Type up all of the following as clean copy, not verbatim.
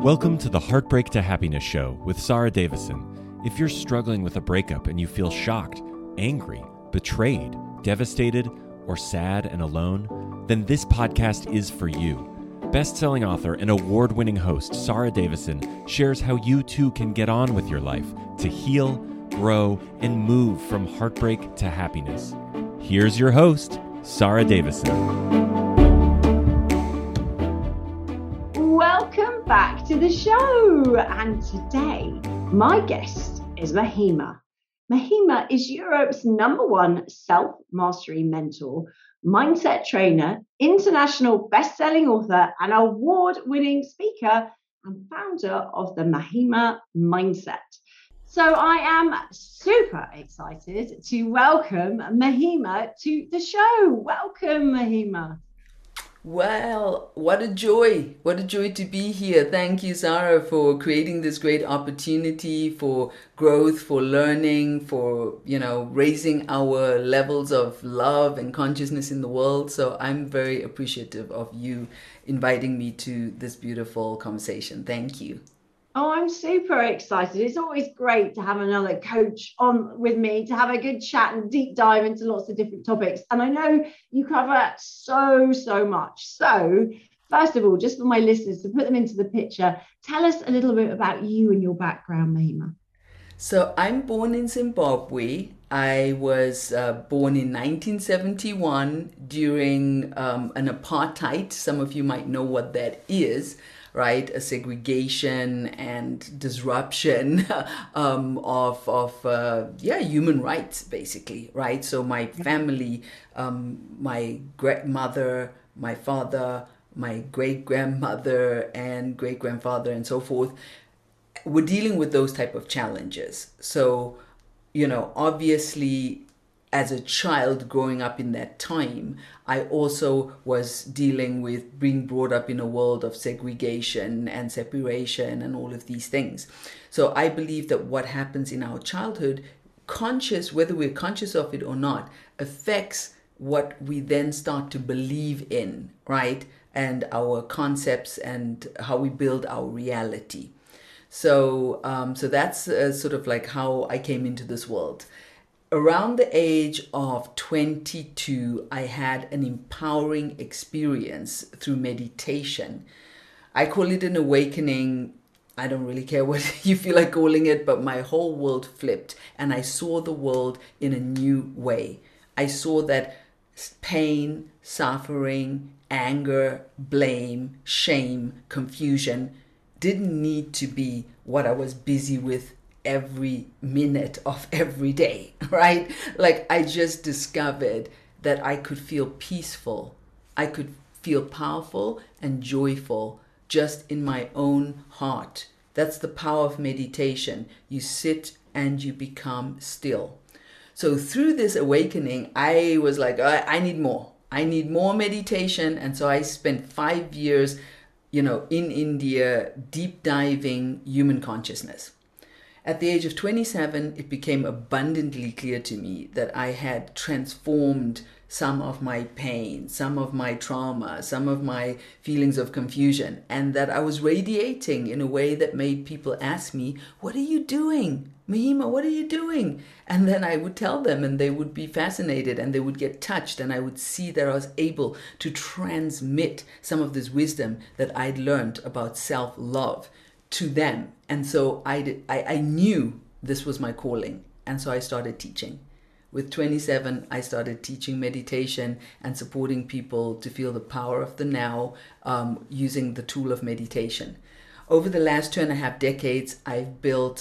Welcome to the Heartbreak to Happiness Show with Sarah Davison. If you're struggling with a breakup and you feel shocked, angry, betrayed, devastated, or sad and alone, then this podcast is for you. Best-selling author and award-winning host Sarah Davison shares how you too can get on with your life to heal, grow, and move from heartbreak to happiness. Here's your host, Sarah Davison. Welcome back to the show. And today, my guest is Mahima. Mahima is Europe's #1 self-mastery mentor, mindset trainer, international best-selling author, and award-winning speaker and founder of the Mahima Mindset. So I am super excited to welcome Mahima to the show. Welcome, Mahima. Well, what a joy. What a joy to be here. Thank you, Sarah, for creating this great opportunity for growth, for learning, for, raising our levels of love and consciousness in the world. So I'm very appreciative of you inviting me to this beautiful conversation. Thank you. Oh, I'm super excited. It's always great to have another coach on with me to have a good chat and deep dive into lots of different topics. And I know you cover so much. So first of all, just for my listeners, to put them into the picture, tell us a little bit about you and your background, Mahima. So I'm born in Zimbabwe. I was born in 1971 during an apartheid. Some of you might know what that is. Right, a segregation and disruption of human rights, basically, right? So my family, my grandmother, my father, my great-grandmother and great-grandfather and so forth, were dealing with those type of challenges. So, obviously, as a child growing up in that time, I also was dealing with being brought up in a world of segregation and separation and all of these things. So I believe that what happens in our childhood, whether we're conscious of it or not, affects what we then start to believe in, right? And our concepts and how we build our reality. So that's sort of like how I came into this world. Around the age of 22, I had an empowering experience through meditation. I call it an awakening. I don't really care what you feel like calling it, but my whole world flipped and I saw the world in a new way. I saw that pain, suffering, anger, blame, shame, confusion didn't need to be what I was busy with every minute of every day, right? Like I just discovered that I could feel peaceful. I could feel powerful and joyful just in my own heart. That's the power of meditation. You sit and you become still. So through this awakening, I was like, I need more. I need more meditation. And so I spent 5 years, in India, deep diving human consciousness. At the age of 27, it became abundantly clear to me that I had transformed some of my pain, some of my trauma, some of my feelings of confusion, and that I was radiating in a way that made people ask me, "What are you doing? Mahima, what are you doing?" And then I would tell them and they would be fascinated and they would get touched and I would see that I was able to transmit some of this wisdom that I'd learned about self-love to them. And so I knew this was my calling. And so I started teaching. With 27, I started teaching meditation and supporting people to feel the power of the now using the tool of meditation. Over the last 2.5 decades, I've built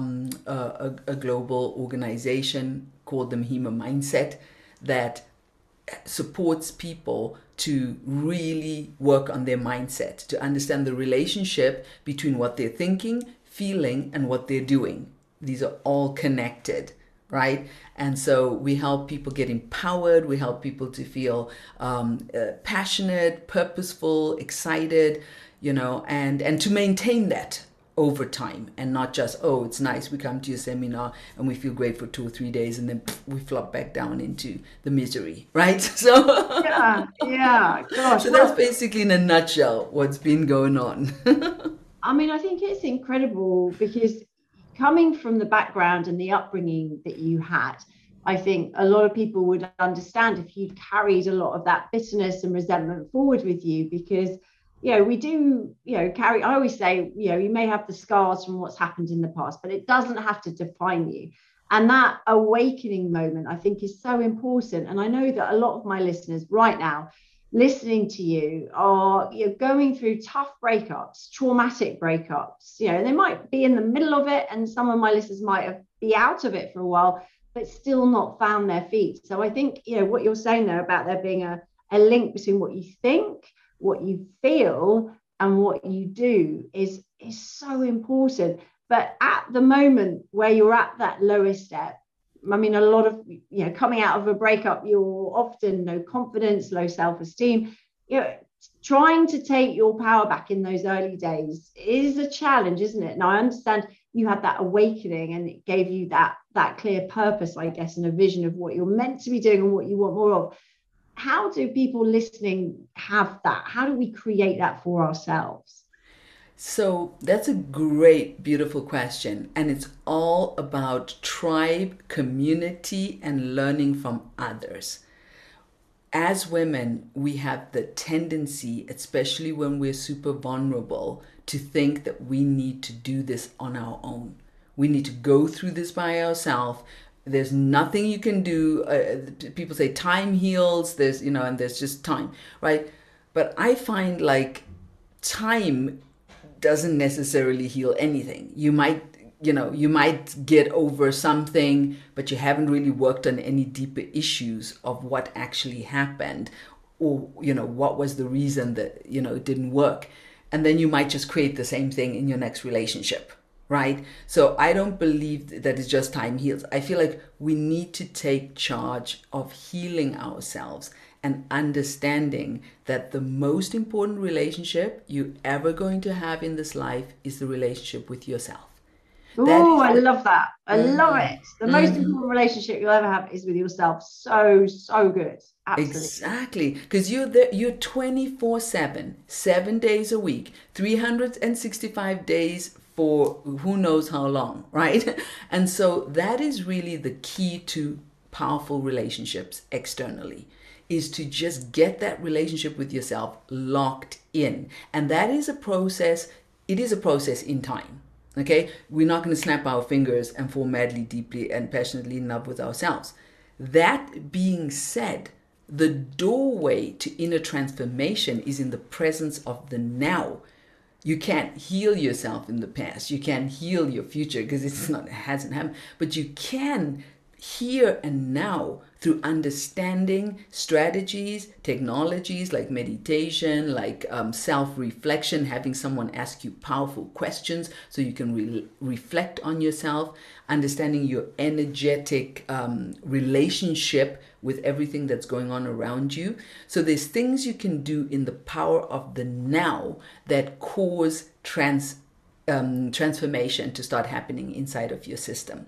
a global organization called the Mahima Mindset that supports people to really work on their mindset, to understand the relationship between what they're thinking, feeling, and what they're doing. These are all connected, right? And so we help people get empowered. We help people to feel passionate, purposeful, excited, and to maintain that over time and not just, it's nice, we come to your seminar and we feel great for 2 or 3 days and then we flop back down into the misery, right? So yeah, gosh. So that's basically in a nutshell what's been going on. I mean, I think it's incredible because coming from the background and the upbringing that you had, I think a lot of people would understand if you'd carried a lot of that bitterness and resentment forward with you because, we do, carry, I always say, you may have the scars from what's happened in the past, but it doesn't have to define you. And that awakening moment, I think, is so important. And I know that a lot of my listeners right now, listening to you are going through tough breakups, traumatic breakups, they might be in the middle of it, and some of my listeners might have be out of it for a while but still not found their feet. So I think what you're saying there about there being a link between what you think, what you feel, and what you do is so important. But at the moment where you're at that lowest step, I mean, a lot of, coming out of a breakup, you're often no confidence, low self-esteem. Trying to take your power back in those early days is a challenge, isn't it? Now, I understand you had that awakening and it gave you that clear purpose, I guess, and a vision of what you're meant to be doing and what you want more of. How do people listening have that? How do we create that for ourselves? So that's a great, beautiful question. And it's all about tribe, community, and learning from others. As women, we have the tendency, especially when we're super vulnerable, to think that we need to do this on our own. We need to go through this by ourselves. There's nothing you can do. People say time heals. And there's just time, right? But I find like time doesn't necessarily heal anything. You might get over something, but you haven't really worked on any deeper issues of what actually happened, or, what was the reason that, it didn't work. And then you might just create the same thing in your next relationship, right? So I don't believe that it's just time heals. I feel like we need to take charge of healing ourselves and understanding that the most important relationship you're ever going to have in this life is the relationship with yourself. Oh, I love that. I love it. The most important relationship you'll ever have is with yourself. So, so good. Absolutely. Exactly. Because you're 24/7, 7 days a week, 365 days for who knows how long, right? And so that is really the key to powerful relationships externally, is to just get that relationship with yourself locked in. And that is a process. It is a process in time. Okay, we're not going to snap our fingers and fall madly, deeply, and passionately in love with ourselves. That being said, the doorway to inner transformation is in the presence of the now. You can't heal yourself in the past. You can't heal your future because it hasn't happened. But you can here and now through understanding strategies, technologies like meditation, like self-reflection, having someone ask you powerful questions so you can reflect on yourself, understanding your energetic relationship with everything that's going on around you. So there's things you can do in the power of the now that cause transformation to start happening inside of your system.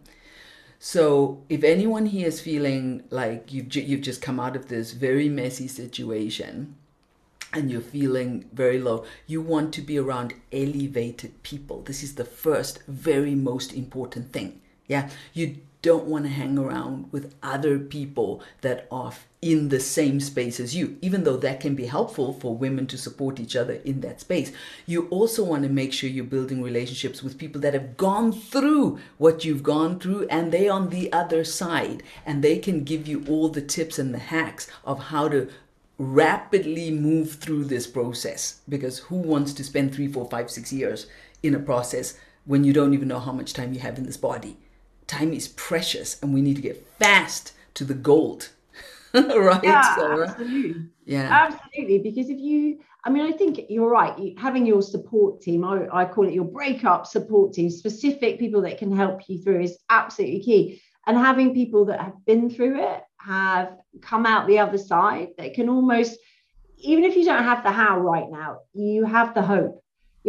So if anyone here is feeling like you've just come out of this very messy situation and you're feeling very low, you want to be around elevated people. This is the first, very most important thing. Yeah, you don't want to hang around with other people that are in the same space as you, even though that can be helpful for women to support each other in that space. You also want to make sure you're building relationships with people that have gone through what you've gone through and they're on the other side, and they can give you all the tips and the hacks of how to rapidly move through this process. Because who wants to spend 3, 4, 5, 6 years in a process when you don't even know how much time you have in this body? Time is precious and we need to get fast to the gold. Right? Yeah, absolutely. Yeah, absolutely. Because I think you're right. Having your support team, I call it your breakup support team, specific people that can help you through is absolutely key. And having people that have been through it, have come out the other side, that can almost, even if you don't have the how right now, you have the hope.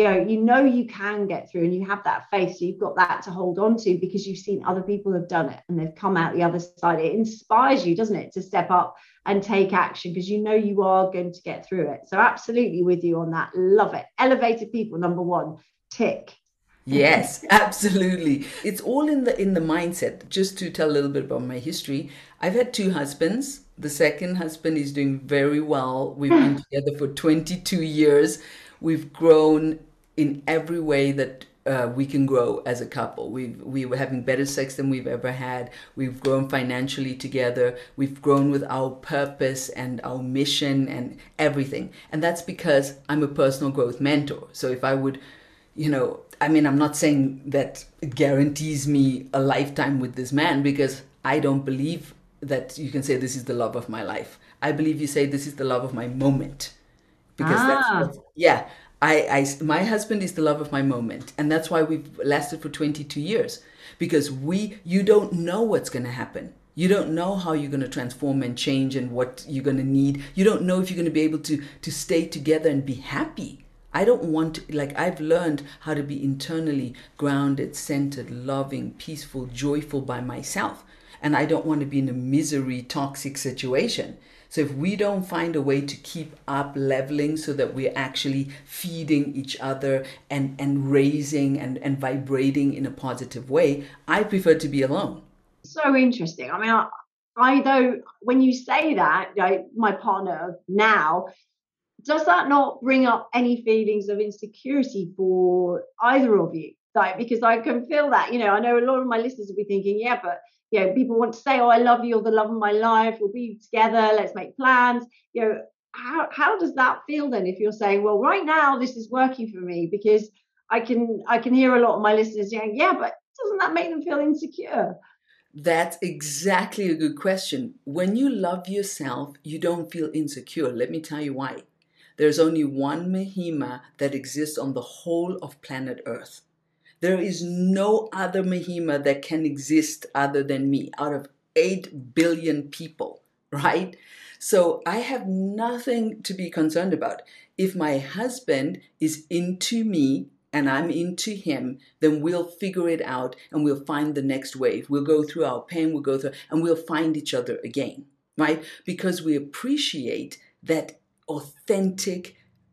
You can get through and you have that faith. So you've got that to hold on to because you've seen other people have done it and they've come out the other side. It inspires you, doesn't it, to step up and take action because you are going to get through it. So absolutely with you on that. Love it. Elevated people, number one. tick. Yes, absolutely. It's all in the mindset. Just to tell a little bit about my history, I've had two husbands. The second husband is doing very well. We've been together for 22 years. We've grown in every way that we can grow as a couple. We were having better sex than we've ever had. We've grown financially together. We've grown with our purpose and our mission and everything. And that's because I'm a personal growth mentor. So if I would, I mean, I'm not saying that it guarantees me a lifetime with this man, because I don't believe that you can say this is the love of my life. I believe you say this is the love of my moment, because my husband is the love of my moment, and that's why we've lasted for 22 years, because you don't know what's going to happen. You don't know how you're going to transform and change and what you're going to need. You don't know if you're going to be able to stay together and be happy. I don't want to, I've learned how to be internally grounded, centered, loving, peaceful, joyful by myself. And I don't want to be in a misery, toxic situation. So if we don't find a way to keep up leveling so that we're actually feeding each other and raising and vibrating in a positive way, I prefer to be alone. So interesting. I mean, I though, when you say that, my partner now, does that not bring up any feelings of insecurity for either of you? Because I can feel that, I know a lot of my listeners will be thinking, yeah, but, people want to say, oh, I love you, you're the love of my life, we'll be together, let's make plans. How does that feel then if you're saying, well, right now this is working for me? Because I can hear a lot of my listeners saying, yeah, but doesn't that make them feel insecure? That's exactly a good question. When you love yourself, you don't feel insecure. Let me tell you why. There's only one Mahima that exists on the whole of planet Earth. There is no other Mahima that can exist other than me out of 8 billion people, right? So I have nothing to be concerned about. If my husband is into me and I'm into him, then we'll figure it out and we'll find the next wave. We'll go through our pain, and we'll find each other again, right? Because we appreciate that authentic,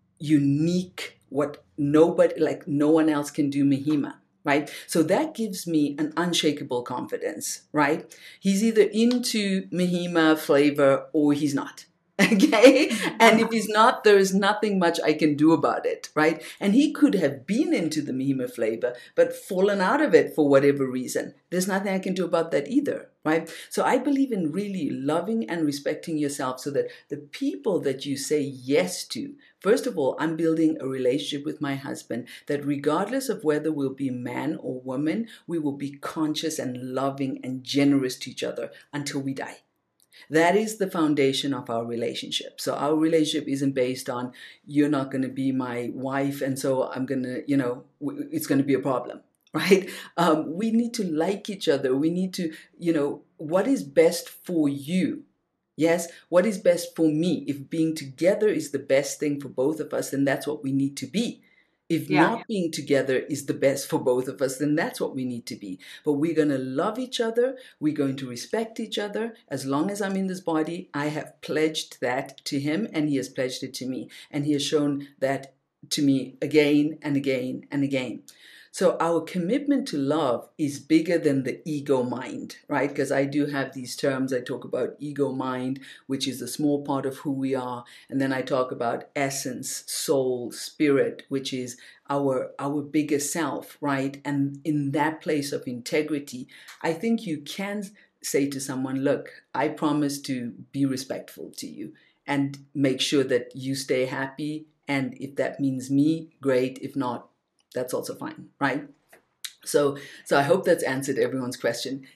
unique, what no one else can do Mahima, right? So that gives me an unshakable confidence, right? He's either into Mahima flavor or he's not. Okay. And if he's not, there is nothing much I can do about it, right? And he could have been into the Mahima flavor, but fallen out of it for whatever reason. There's nothing I can do about that either, right? So I believe in really loving and respecting yourself so that the people that you say yes to, first of all, I'm building a relationship with my husband that regardless of whether we'll be man or woman, we will be conscious and loving and generous to each other until we die. That is the foundation of our relationship. So our relationship isn't based on you're not going to be my wife and so I'm going to, it's going to be a problem, right? We need to like each other. We need to, what is best for you? Yes, what is best for me? If being together is the best thing for both of us, then that's what we need to be. If not being together is the best for both of us, then that's what we need to be. But we're going to love each other. We're going to respect each other. As long as I'm in this body, I have pledged that to him and he has pledged it to me. And he has shown that to me again and again and again. So our commitment to love is bigger than the ego mind, right? Because I do have these terms. I talk about ego mind, which is a small part of who we are. And then I talk about essence, soul, spirit, which is our bigger self, right? And in that place of integrity, I think you can say to someone, look, I promise to be respectful to you and make sure that you stay happy. And if that means me, great. If not, that's also fine, right? So I hope that's answered everyone's question.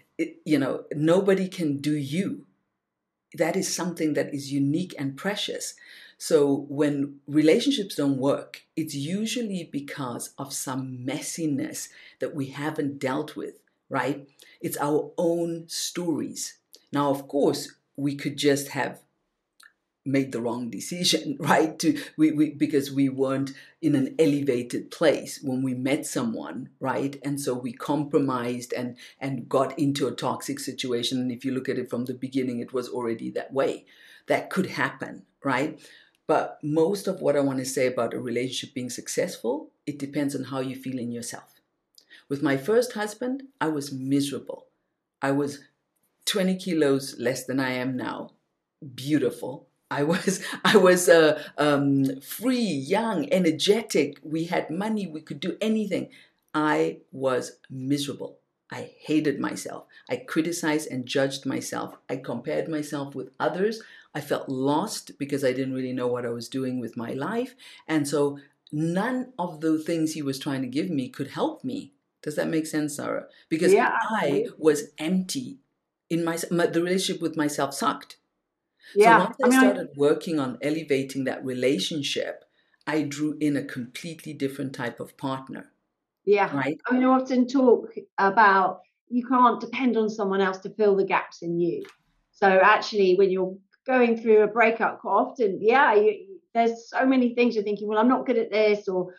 Nobody can do you. That is something that is unique and precious. So when relationships don't work, it's usually because of some messiness that we haven't dealt with, right? It's our own stories. Now, of course, we could just have made the wrong decision, right? Because we weren't in an elevated place when we met someone, right? And so we compromised and got into a toxic situation. And if you look at it from the beginning, it was already that way. That could happen, right? But most of what I want to say about a relationship being successful, it depends on how you feel in yourself. With my first husband, I was miserable. I was 20 kilos less than I am now. Beautiful. I was free, young, energetic. We had money. We could do anything. I was miserable. I hated myself. I criticized and judged myself. I compared myself with others. I felt lost because I didn't really know what I was doing with my life. And so none of the things he was trying to give me could help me. Does that make sense, Sarah? Because Yeah, I was empty. The relationship with myself sucked. So yeah. once I started working on elevating that relationship, I drew in a completely different type of partner. Yeah. Right? I often talk about you can't depend on someone else to fill the gaps in you. So actually, when you're going through a breakup, quite often, there's so many things you're thinking, well, I'm not good at this, or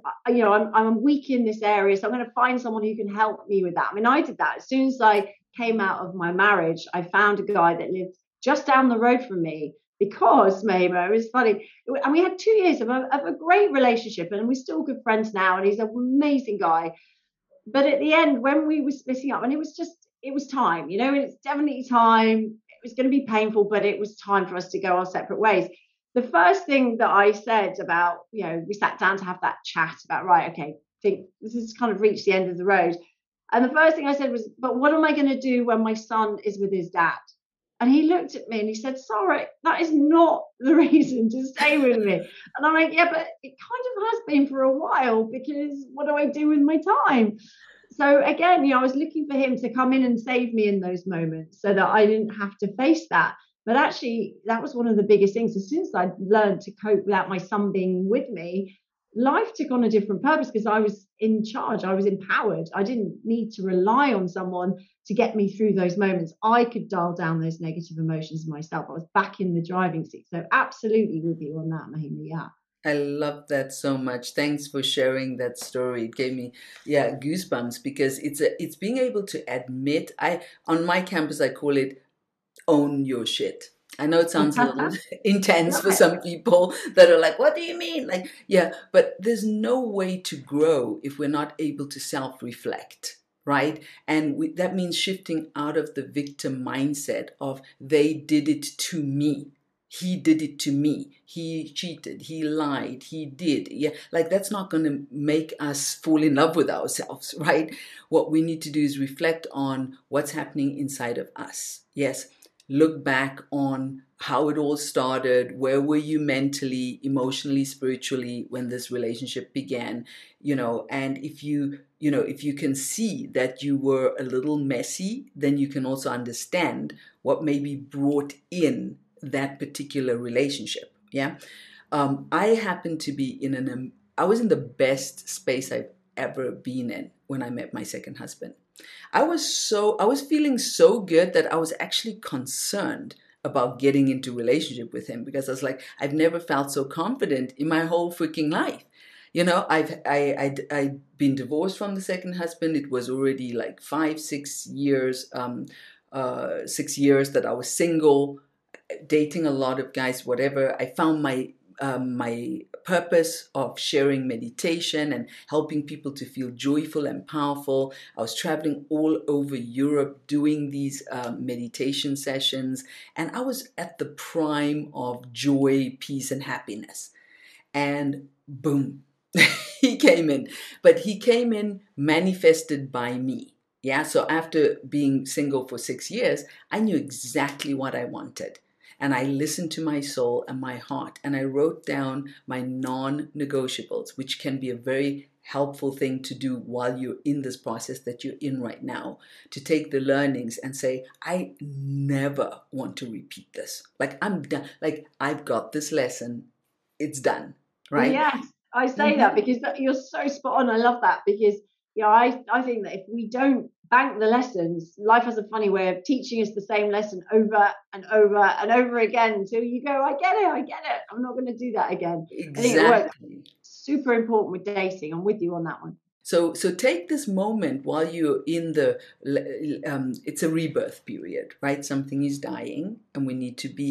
I'm weak in this area, so I'm going to find someone who can help me with that. I did that. As soon as I came out of my marriage, I found a guy that lived just down the road from me, because Mahima, it was funny, and we had 2 years of a great relationship, and we're still good friends now, and he's an amazing guy. But at the end, when we were splitting up, and it was time, and it's definitely time. It was going to be painful, but it was time for us to go our separate ways. The first thing that I said about, we sat down to have that chat about, right, okay, think this has kind of reached the end of the road. And the first thing I said was, but what am I going to do when my son is with his dad? And he looked at me and he said, sorry, that is not the reason to stay with me. And I'm like, yeah, but it kind of has been for a while, because what do I do with my time? So again, I was looking for him to come in and save me in those moments so that I didn't have to face that. But actually, that was one of the biggest things. As soon as I learned to cope without my son being with me, life took on a different purpose, because I was in charge. I was empowered. I didn't need to rely on someone to get me through those moments. I could dial down those negative emotions myself. I was back in the driving seat. So absolutely with you on that, Mahima. Yeah. I love that so much. Thanks for sharing that story. It gave me, goosebumps, because it's being able to admit. On my campus, I call it own your shit. I know it sounds a little intense for some people that are like, what do you mean? But there's no way to grow if we're not able to self-reflect, right? And that means shifting out of the victim mindset of they did it to me. He did it to me. He cheated. He lied. He did. Yeah, that's not going to make us fall in love with ourselves, right? What we need to do is reflect on what's happening inside of us. Yes. Look back on how it all started. Where were you mentally, emotionally, spiritually when this relationship began? And if you can see that you were a little messy, then you can also understand what maybe brought in that particular relationship. Yeah. I happened to be I was in the best space I've ever been in when I met my second husband. I was feeling so good that I was actually concerned about getting into relationship with him, because I was like, I've never felt so confident in my whole freaking life. I'd been divorced from the second husband. It was already 6 years, 6 years that I was single, dating a lot of guys, whatever. I found my purpose of sharing meditation and helping people to feel joyful and powerful. I was traveling all over Europe doing these meditation sessions, and I was at the prime of joy, peace, and happiness. And boom, he came in. But he came in manifested by me. Yeah, so after being single for 6 years, I knew exactly what I wanted. And I listened to my soul and my heart, and I wrote down my non-negotiables, which can be a very helpful thing to do while you're in this process that you're in right now, to take the learnings and say, I never want to repeat this. I'm done. I've got this lesson. It's done. Right? Yes, I say that because you're so spot on. I love that, because I think that if we don't bank the lessons, life has a funny way of teaching us the same lesson over and over and over again until you go, I get it. I'm not going to do that again. Exactly. I think it works. Super important with dating. I'm with you on that one. So take this moment while you're in it's a rebirth period, right? Something is dying, and we need to be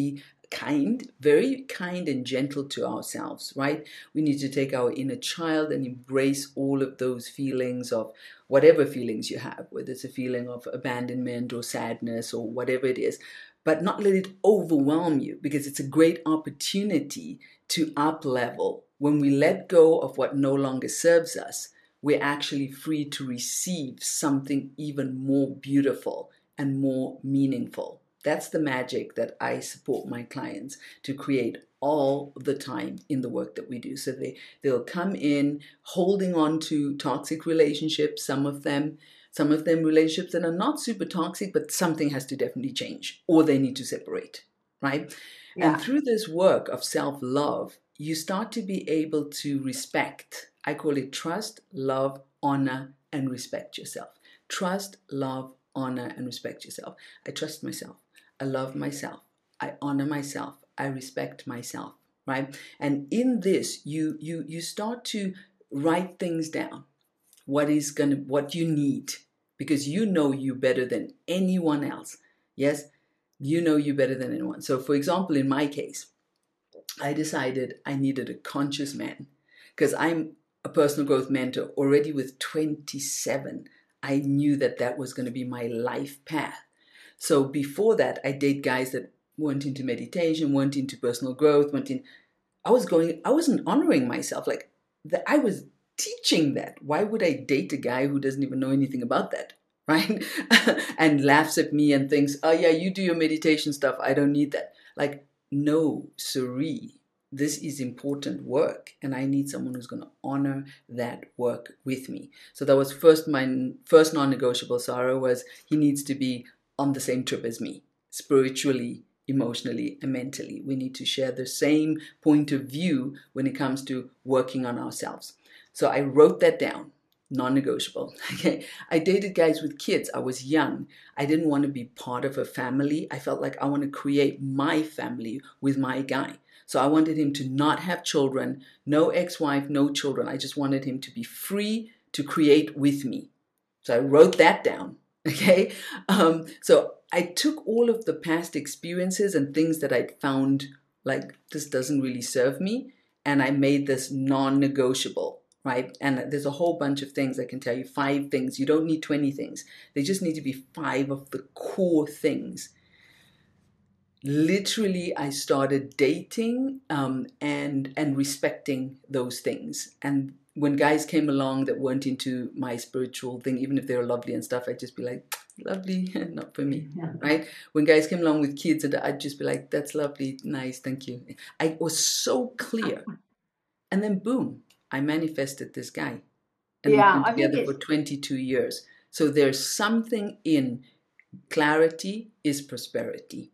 very kind and gentle to ourselves, right? We need to take our inner child and embrace all of those feelings of whatever feelings you have, whether it's a feeling of abandonment or sadness or whatever it is, but not let it overwhelm you, because it's a great opportunity to up level. When we let go of what no longer serves us, we're actually free to receive something even more beautiful and more meaningful. That's the magic that I support my clients to create all the time in the work that we do. So they'll come in holding on to toxic relationships, some of them relationships that are not super toxic, but something has to definitely change, or they need to separate, right? Yeah. And through this work of self-love, you start to be able to respect. I call it trust, love, honor, and respect yourself. Trust, love, honor, and respect yourself. I trust myself. I love myself. I honor myself. I respect myself, right? And in this, you start to write things down. What you need, because you know you better than anyone else. Yes, you know you better than anyone. So for example, in my case, I decided I needed a conscious man, because I'm a personal growth mentor already with 27. I knew that was going to be my life path. So before that, I date guys that weren't into meditation, weren't into personal growth, I wasn't honoring myself. Like I was teaching that. Why would I date a guy who doesn't even know anything about that, right? And laughs at me and thinks, oh yeah, you do your meditation stuff, I don't need that. Like, no, siree. This is important work, and I need someone who's going to honor that work with me. So that was my first non-negotiable, Sarah, was he needs to be on the same trip as me, spiritually, emotionally, and mentally. We need to share the same point of view when it comes to working on ourselves. So I wrote that down, non-negotiable. Okay. I dated guys with kids. I was young. I didn't want to be part of a family. I felt like I want to create my family with my guy. So I wanted him to not have children, no ex-wife, no children. I just wanted him to be free to create with me. So I wrote that down. Okay. So I took all of the past experiences and things that I'd found like this doesn't really serve me, and I made this non-negotiable, right? And there's a whole bunch of things I can tell you, 5 things. You don't need 20 things. They just need to be 5 of the core things. Literally, I started dating and respecting those things. And when guys came along that weren't into my spiritual thing, even if they were lovely and stuff, I'd just be like, lovely, not for me, right? When guys came along with kids, I'd just be like, that's lovely, nice, thank you. I was so clear. And then boom, I manifested this guy. And we've been together for 22 years. So there's something in clarity is prosperity.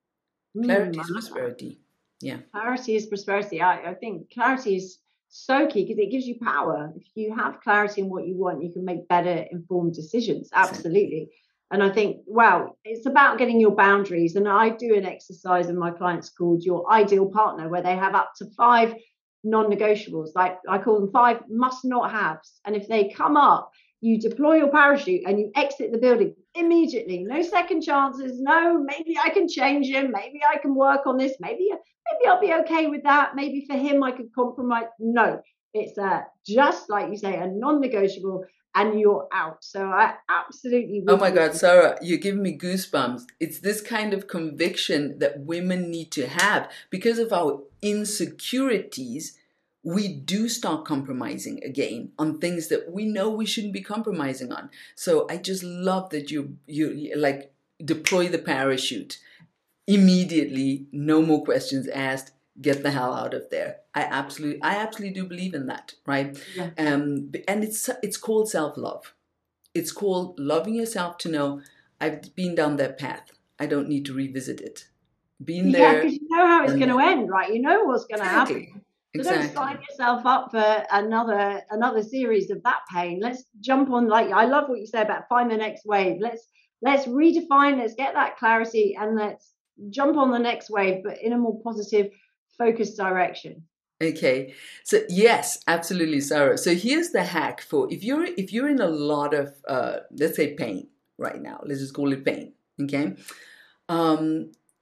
Clarity is prosperity. Yeah. Clarity is prosperity. I think clarity is so key because it gives you power. If you have clarity in what you want, you can make better informed decisions. Absolutely. And I think, wow, it's about getting your boundaries. And I do an exercise with my clients called Your Ideal Partner, where they have up to 5 non-negotiables. Like I call them 5 must not haves. And if they come up, you deploy your parachute and you exit the building immediately. No second chances. No, maybe I can change him. Maybe I can work on this. Maybe I'll be okay with that. Maybe for him, I could compromise. No, it's just like you say, a non-negotiable, and you're out. So I absolutely. Oh my God, Sarah, you're giving me goosebumps. It's this kind of conviction that women need to have because of our insecurities. We do start compromising again on things that we know we shouldn't be compromising on. So I just love that you like deploy the parachute immediately, no more questions asked, get the hell out of there. I absolutely do believe in that, right? Yeah. And it's called self-love. It's called loving yourself to know I've been down that path. I don't need to revisit it. Been there. Yeah, because you know how it's going to end, right? You know what's going to happen. So don't sign yourself up for another series of that pain. Let's jump on. Like I love what you say about find the next wave. Let's redefine. Let's get that clarity, and let's jump on the next wave, but in a more positive, focused direction. Okay. So yes, absolutely, Sarah. So here's the hack for if you're in a lot of let's say pain right now. Let's just call it pain. Okay.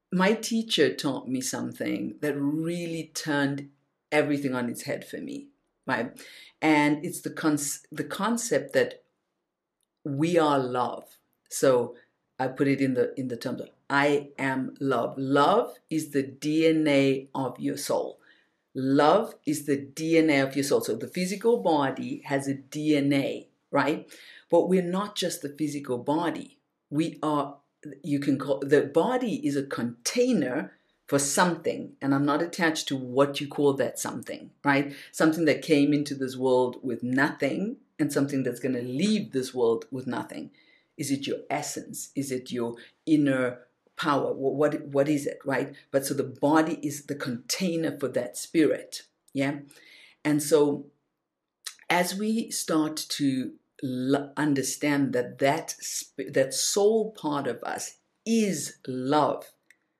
my teacher taught me something that really turned everything on its head for me, right? And it's the concept that we are love. So I put it in the terms of I am love. Love is the DNA of your soul. Love is the DNA of your soul. So the physical body has a DNA, right? But we're not just the physical body. We are, you can call, the body is a container for something. And I'm not attached to what you call that something, right? Something that came into this world with nothing and something that's going to leave this world with nothing. Is it your essence? Is it your inner power? What is it, right? But so the body is the container for that spirit, yeah? And so as we start to understand that soul part of us is love,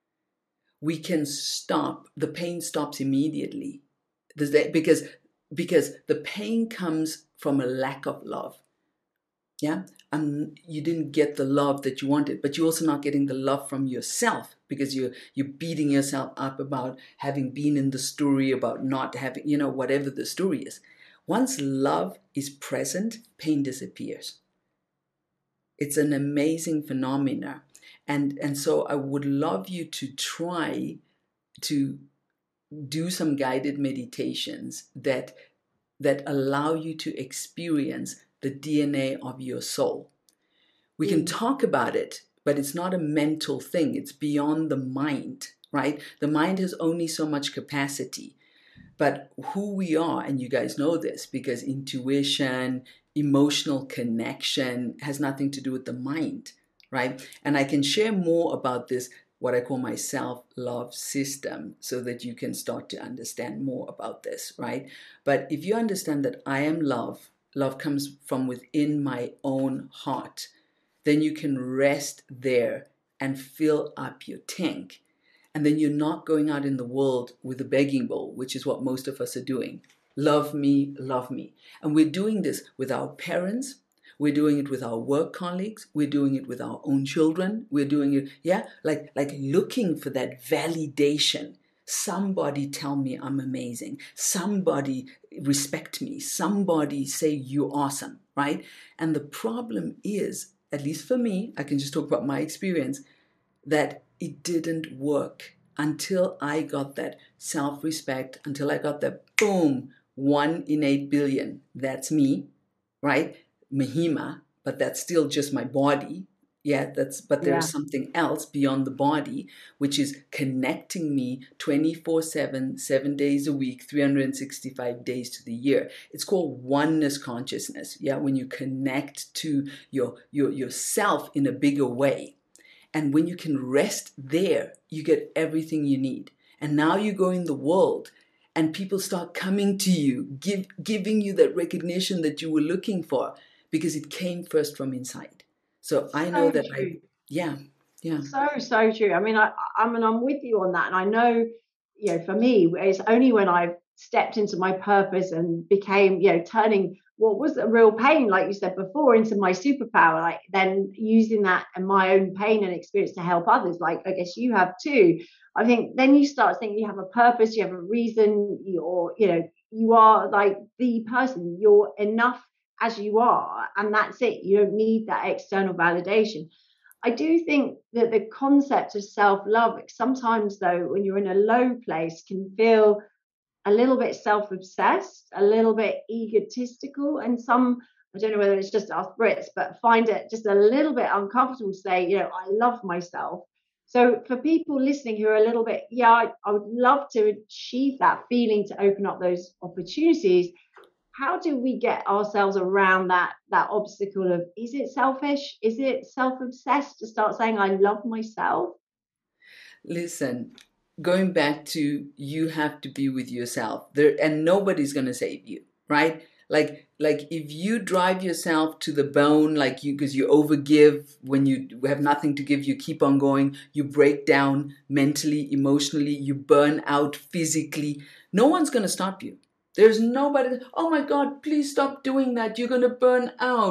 we can stop, the pain stops immediately. Because the pain comes from a lack of love. Yeah, and you didn't get the love that you wanted, but you're also not getting the love from yourself because you're beating yourself up about having been in the story, about not having, whatever the story is. Once love is present, pain disappears. It's an amazing phenomena. And so I would love you to try to do some guided meditations that allow you to experience the DNA of your soul. We can talk about it, but it's not a mental thing. It's beyond the mind, right? The mind has only so much capacity. But who we are, and you guys know this, because intuition, emotional connection has nothing to do with the mind, right? And I can share more about this, what I call my self-love system, so that you can start to understand more about this, right? But if you understand that I am love, love comes from within my own heart, then you can rest there and fill up your tank. And then you're not going out in the world with a begging bowl, which is what most of us are doing. Love me, love me. And we're doing this with our parents. We're doing it with our work colleagues. We're doing it with our own children. We're doing it, like looking for that validation. Somebody tell me I'm amazing. Somebody respect me. Somebody say you're awesome, right? And the problem is, at least for me, I can just talk about my experience, that it didn't work until I got that self-respect, until I got that boom, 1 in 8 billion. That's me, right? Mahima, but that's still just my body. Yeah, but there's something else beyond the body, which is connecting me 24/7, 7 days a week, 365 days to the year. It's called oneness consciousness. Yeah, when you connect to yourself in a bigger way. And when you can rest there, you get everything you need. And now you go in the world and people start coming to you, giving you that recognition that you were looking for, because it came first from inside. So I know that So true. I mean, I'm with you on that. And I know, for me, it's only when I've stepped into my purpose and became, turning what was a real pain, like you said before, into my superpower, like then using that and my own pain and experience to help others, like I guess you have too. I think then you start thinking you have a purpose, you have a reason, you are like the person, you're enough as you are, and that's it. You don't need that external validation. I do think that the concept of self-love sometimes, though, when you're in a low place, can feel a little bit self-obsessed, a little bit egotistical, and I don't know whether it's just us Brits, but find it just a little bit uncomfortable to say, I love myself. So for people listening who are a little bit, I would love to achieve that feeling, to open up those opportunities. How do we get ourselves around that obstacle of, is it selfish? Is it self-obsessed to start saying, I love myself? Listen, going back to, you have to be with yourself there, and nobody's going to save you, right? Like if you drive yourself to the bone, because you overgive, when you have nothing to give, you keep on going, you break down mentally, emotionally, you burn out physically, no one's going to stop you. There's nobody, oh my God, please stop doing that. You're going to burn out.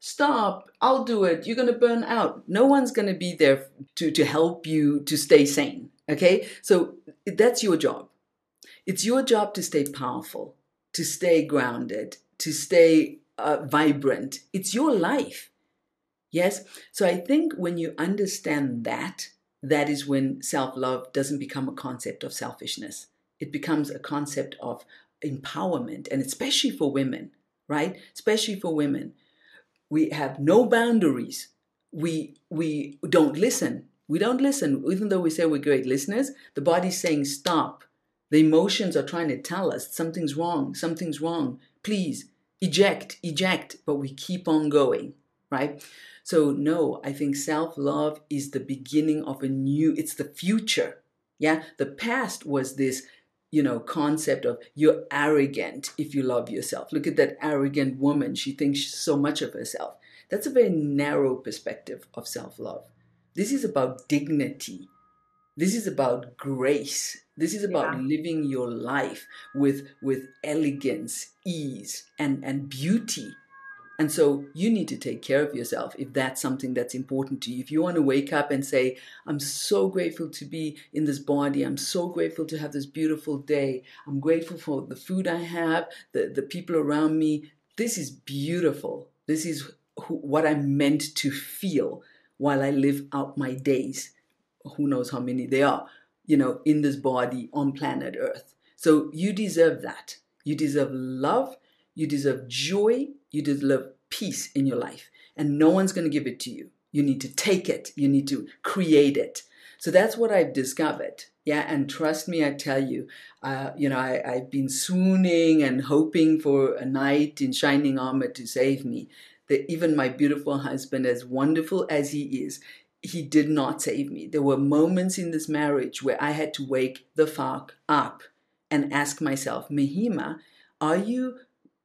stop, I'll do it, you're going to burn out. No one's going to be there to help you to stay sane. Okay? So that's your job. It's your job to stay powerful, to stay grounded, to stay vibrant. It's your life. Yes? So I think when you understand that, that is when self-love doesn't become a concept of selfishness. It becomes a concept of empowerment, and especially for women, right? Especially for women. We have no boundaries. We don't listen. We don't listen. Even though we say we're great listeners, the body's saying stop. The emotions are trying to tell us something's wrong, something's wrong. Please, eject, but we keep on going, right? So no, I think self-love is the beginning of it's the future. Yeah, the past was this, concept of you're arrogant if you love yourself. Look at that arrogant woman. She thinks so much of herself. That's a very narrow perspective of self-love. This is about dignity. This is about grace. This is about living your life with elegance, ease, and beauty. And so you need to take care of yourself if that's something that's important to you. If you want to wake up and say, I'm so grateful to be in this body. I'm so grateful to have this beautiful day. I'm grateful for the food I have, the people around me. This is beautiful. This is what I'm meant to feel while I live out my days. Who knows how many they are, in this body on planet Earth. So you deserve that. You deserve love. You deserve joy. You deserve peace in your life. And no one's going to give it to you. You need to take it. You need to create it. So that's what I've discovered. Yeah, and trust me, I tell you, I've been swooning and hoping for a knight in shining armor to save me. That even my beautiful husband, as wonderful as he is, he did not save me. There were moments in this marriage where I had to wake the fuck up and ask myself, Mahima, are you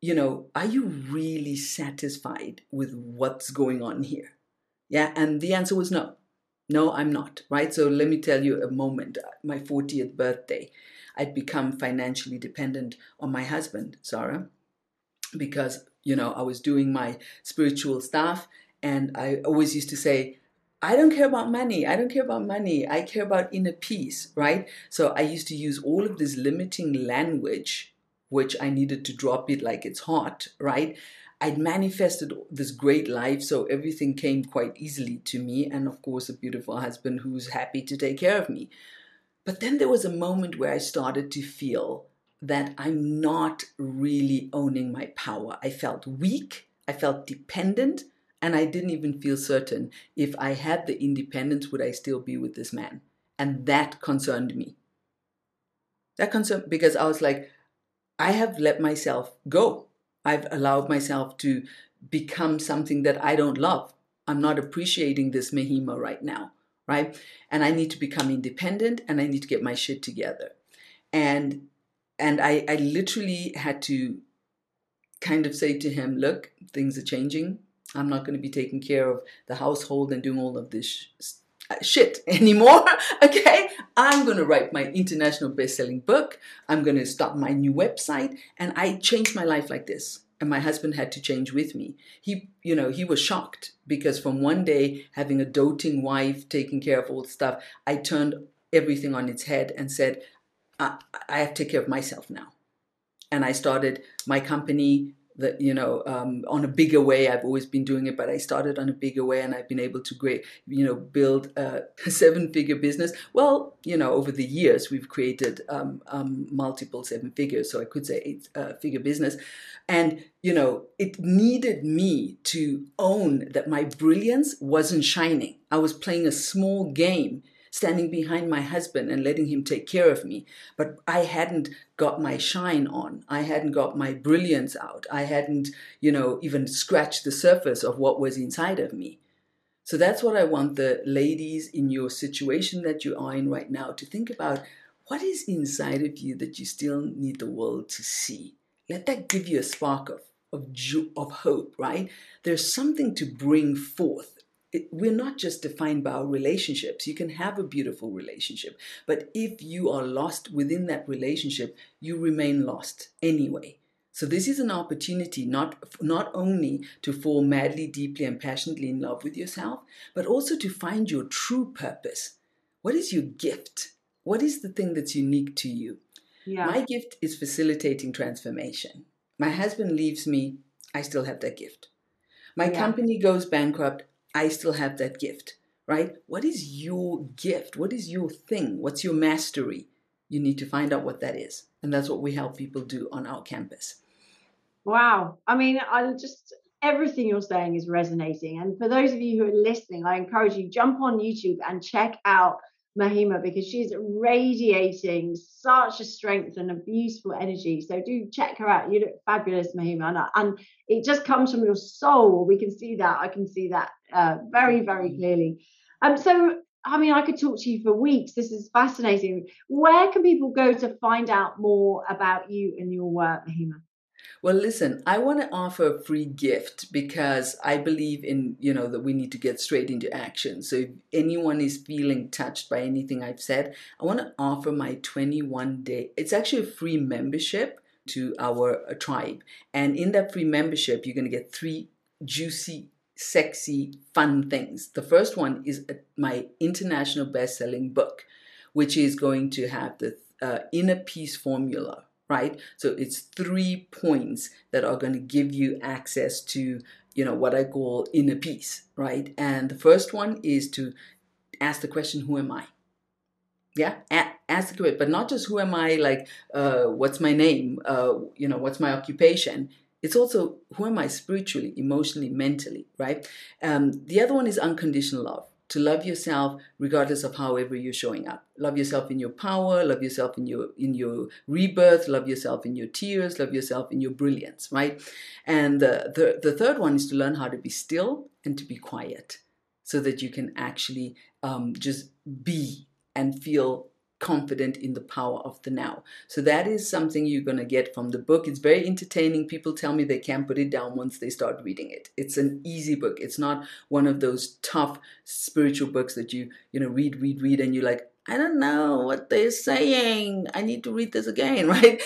really satisfied with what's going on here? Yeah, and the answer was no. No, I'm not, right? So let me tell you a moment. My 40th birthday, I'd become financially dependent on my husband, Sarah, because, I was doing my spiritual stuff, and I always used to say, I don't care about money. I don't care about money. I care about inner peace, right? So I used to use all of this limiting language, which I needed to drop it like it's hot, right? I'd manifested this great life, so everything came quite easily to me. And of course, a beautiful husband who's happy to take care of me. But then there was a moment where I started to feel that I'm not really owning my power. I felt weak. I felt dependent. And I didn't even feel certain if I had the independence, would I still be with this man? And that concerned me. That concerned, because I was like, I have let myself go. I've allowed myself to become something that I don't love. I'm not appreciating this Mahima right now, right? And I need to become independent, and I need to get my shit together. And I literally had to kind of say to him, look, things are changing. I'm not going to be taking care of the household and doing all of this shit anymore, okay? I'm going to write my international best-selling book. I'm going to start my new website. And I changed my life like this. And my husband had to change with me. He was shocked because from one day, having a doting wife taking care of all the stuff, I turned everything on its head and said, I have to take care of myself now. And I started my company that, on a bigger way. I've always been doing it, but I started on a bigger way, and I've been able to build a 7-figure business. Well, over the years, we've created multiple 7 figures, so I could say 8-figure business. And, it needed me to own that my brilliance wasn't shining. I was playing a small game, standing behind my husband and letting him take care of me. But I hadn't got my shine on. I hadn't got my brilliance out. I hadn't, even scratched the surface of what was inside of me. So that's what I want the ladies in your situation that you are in right now to think about. What is inside of you that you still need the world to see? Let that give you a spark of hope, right? There's something to bring forth. We're not just defined by our relationships. You can have a beautiful relationship, but if you are lost within that relationship, you remain lost anyway. So this is an opportunity not only to fall madly, deeply, and passionately in love with yourself, but also to find your true purpose. What is your gift? What is the thing that's unique to you? Yeah. My gift is facilitating transformation. My husband leaves me, I still have that gift. My company goes bankrupt, I still have that gift, right? What is your gift? What is your thing? What's your mastery? You need to find out what that is. And that's what we help people do on our campus. Wow. I mean, everything you're saying is resonating. And for those of you who are listening, I encourage you, jump on YouTube and check out Mahima, because she's radiating such a strength and a beautiful energy. So do check her out. You look fabulous, Mahima. And it just comes from your soul. We can see that. I can see that very, very clearly. So, I mean, I could talk to you for weeks. This is fascinating. Where can people go to find out more about you and your work, Mahima? Well, listen, I want to offer a free gift because I believe in, that we need to get straight into action. So if anyone is feeling touched by anything I've said, I want to offer my 21-day, it's actually a free membership to our tribe. And in that free membership, you're going to get 3 juicy, sexy, fun things. The first one is my international best-selling book, which is going to have the Inner Peace Formula. Right? So it's 3 points that are going to give you access to, what I call inner peace, right? And the first one is to ask the question, who am I? Yeah, ask the question, but not just who am I, like, what's my name? What's my occupation? It's also, who am I spiritually, emotionally, mentally, right? The other one is unconditional love. To love yourself regardless of however you're showing up. Love yourself in your power, love yourself in your rebirth, love yourself in your tears, love yourself in your brilliance, right? And the third one is to learn how to be still and to be quiet so that you can actually just be and feel confident in the power of the now. So that is something you're going to get from the book. It's very entertaining. People tell me they can't put it down once they start reading it. It's an easy book. It's not one of those tough spiritual books that you read and you're like, I don't know what they're saying. I need to read this again, right?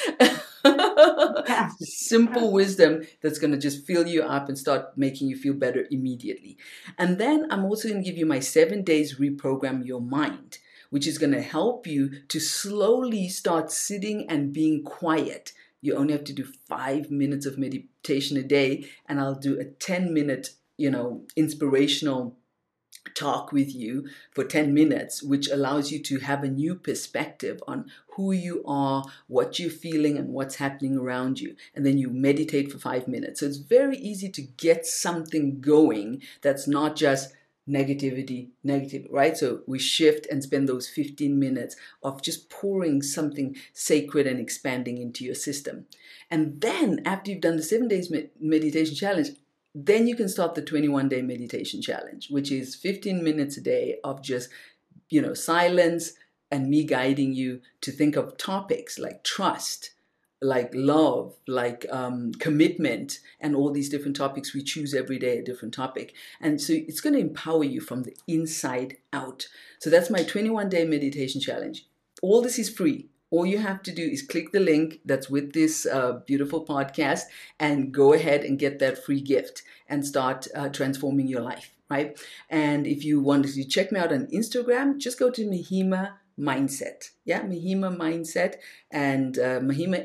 Simple wisdom that's going to just fill you up and start making you feel better immediately. And then I'm also going to give you my 7 days reprogram your mind, which is going to help you to slowly start sitting and being quiet. You only have to do 5 minutes of meditation a day, and I'll do a 10-minute, inspirational talk with you for 10 minutes, which allows you to have a new perspective on who you are, what you're feeling, and what's happening around you. And then you meditate for 5 minutes. So it's very easy to get something going that's not just negative, right? So we shift and spend those 15 minutes of just pouring something sacred and expanding into your system. And then after you've done the 7 days meditation challenge, then you can start the 21-day meditation challenge, which is 15 minutes a day of just, silence and me guiding you to think of topics like trust, like love, like commitment, and all these different topics. We choose every day a different topic. And so it's going to empower you from the inside out. So that's my 21-day meditation challenge. All this is free. All you have to do is click the link that's with this beautiful podcast and go ahead and get that free gift and start transforming your life, right? And if you wanted to check me out on Instagram, just go to Mahima Mindset. Yeah, Mahima Mindset, and Mahima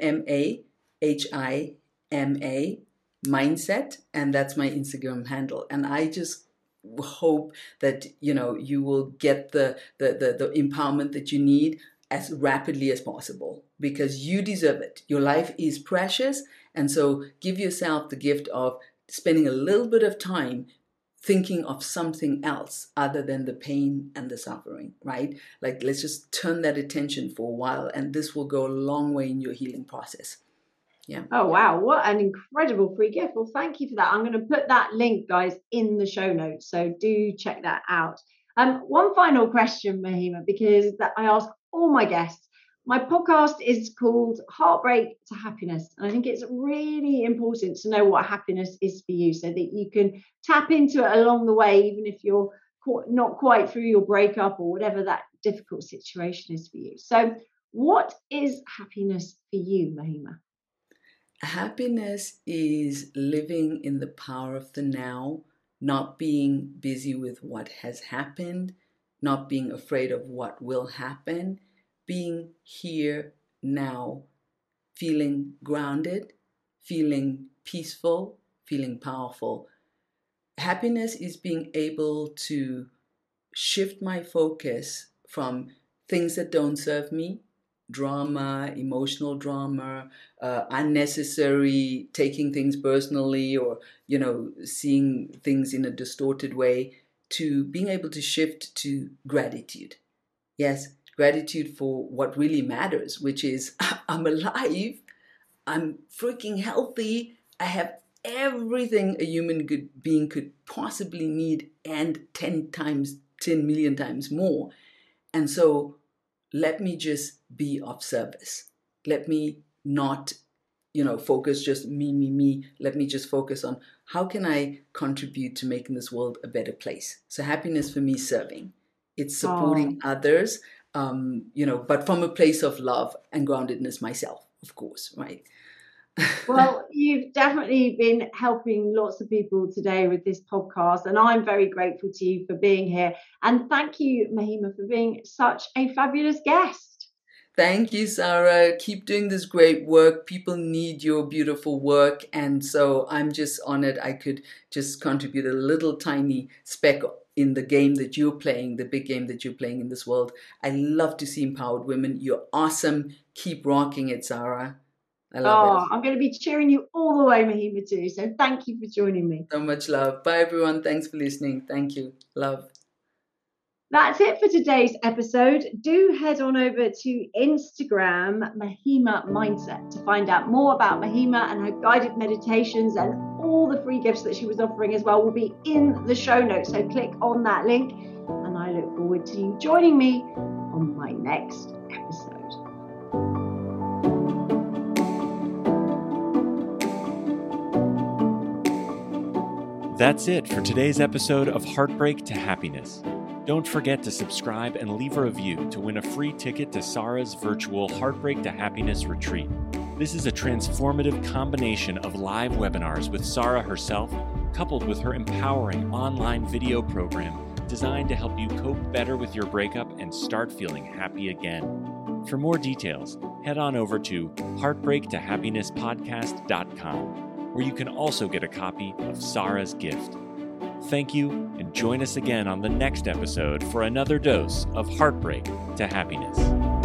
MAHIMA Mindset, and that's my Instagram handle. And I just hope that you will get the empowerment that you need as rapidly as possible, because you deserve it. Your life is precious, and so give yourself the gift of spending a little bit of time thinking of something else other than the pain and the suffering, right? Like, let's just turn that attention for a while, and this will go a long way in your healing process. Yeah. Oh, wow. What an incredible free gift. Well, thank you for that. I'm going to put that link, guys, in the show notes. So do check that out. One final question, Mahima, because I ask all my guests. My podcast is called Heartbreak to Happiness. And I think it's really important to know what happiness is for you so that you can tap into it along the way, even if you're not quite through your breakup or whatever that difficult situation is for you. So what is happiness for you, Mahima? Happiness is living in the power of the now, not being busy with what has happened, not being afraid of what will happen, being here now, feeling grounded, feeling peaceful, feeling powerful. Happiness is being able to shift my focus from things that don't serve me, drama, emotional drama, unnecessary taking things personally, or seeing things in a distorted way, to being able to shift to gratitude. Yes, gratitude for what really matters, which is I'm alive, I'm freaking healthy, I have everything a human being could possibly need, and 10 million times more. And so let me just be of service. Let me not, focus just me. Let me just focus on how can I contribute to making this world a better place. So happiness for me is serving. It's supporting others, but from a place of love and groundedness myself, of course, right? Well, you've definitely been helping lots of people today with this podcast, and I'm very grateful to you for being here. And thank you, Mahima, for being such a fabulous guest. Thank you, Sarah. Keep doing this great work. People need your beautiful work. And so I'm just honored I could just contribute a little tiny speck in the game that you're playing, the big game that you're playing in this world. I love to see empowered women. You're awesome. Keep rocking it, Sarah. I love it. I'm going to be cheering you all the way, Mahima, too. So thank you for joining me. So much love. Bye, everyone. Thanks for listening. Thank you. Love. That's it for today's episode. Do head on over to Instagram, Mahima Mindset, to find out more about Mahima and her guided meditations, and all the free gifts that she was offering as well will be in the show notes. So click on that link, and I look forward to you joining me on my next episode. That's it for today's episode of Heartbreak to Happiness. Don't forget to subscribe and leave a review to win a free ticket to Sarah's virtual Heartbreak to Happiness retreat. This is a transformative combination of live webinars with Sarah herself, coupled with her empowering online video program designed to help you cope better with your breakup and start feeling happy again. For more details, head on over to heartbreaktohappinesspodcast.com, where you can also get a copy of Sarah's gift. Thank you, and join us again on the next episode for another dose of Heartbreak to Happiness.